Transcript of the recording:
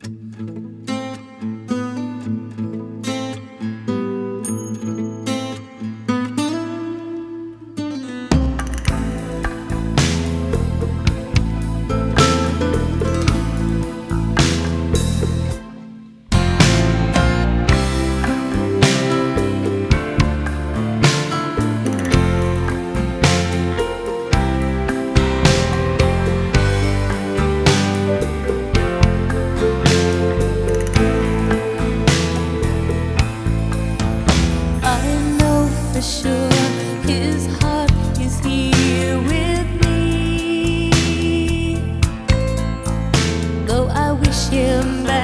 For sure, his heart is here with me. Though I wish him back.